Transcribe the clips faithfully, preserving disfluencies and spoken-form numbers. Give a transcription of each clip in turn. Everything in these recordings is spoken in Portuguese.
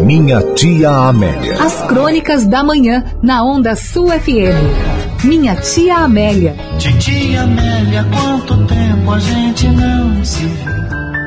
Minha Tia Amélia. As crônicas da manhã, na Onda Sul F M. Minha Tia Amélia. Titia Amélia, quanto tempo a gente não se vê.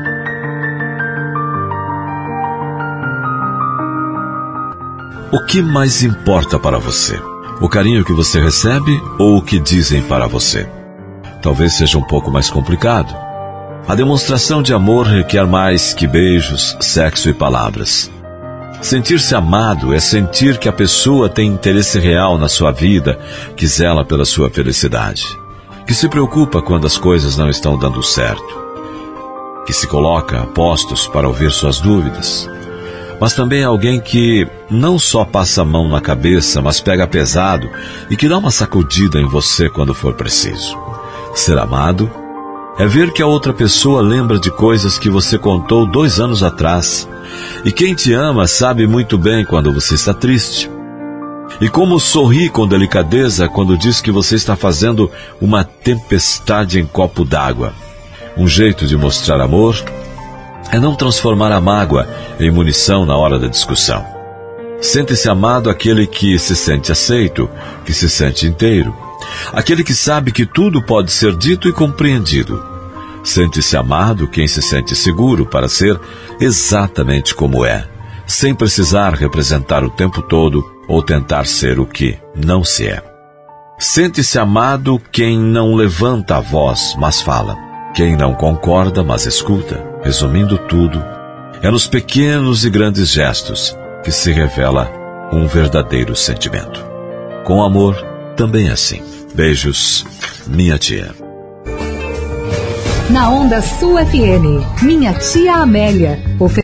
O que mais importa para você? O carinho que você recebe ou o que dizem para você? Talvez seja um pouco mais complicado. A demonstração de amor requer mais que beijos, sexo e palavras. Sentir-se amado é sentir que a pessoa tem interesse real na sua vida, que zela pela sua felicidade, que se preocupa quando as coisas não estão dando certo, que se coloca a postos para ouvir suas dúvidas, mas também é alguém que não só passa a mão na cabeça, mas pega pesado e que dá uma sacudida em você quando for preciso. Ser amado é ver que a outra pessoa lembra de coisas que você contou dois anos atrás. E quem te ama sabe muito bem quando você está triste. E como sorri com delicadeza quando diz que você está fazendo uma tempestade em copo d'água. Um jeito de mostrar amor é não transformar a mágoa em munição na hora da discussão. Sente-se amado aquele que se sente aceito, que se sente inteiro. Aquele que sabe que tudo pode ser dito e compreendido. Sente-se amado quem se sente seguro para ser exatamente como é, sem precisar representar o tempo todo ou tentar ser o que não se é. Sente-se amado quem não levanta a voz, mas fala. Quem não concorda, mas escuta. Resumindo tudo, é nos pequenos e grandes gestos que se revela um verdadeiro sentimento. Com amor, também é assim. Beijos, minha tia. Na Onda Sul F M, Minha Tia Amélia.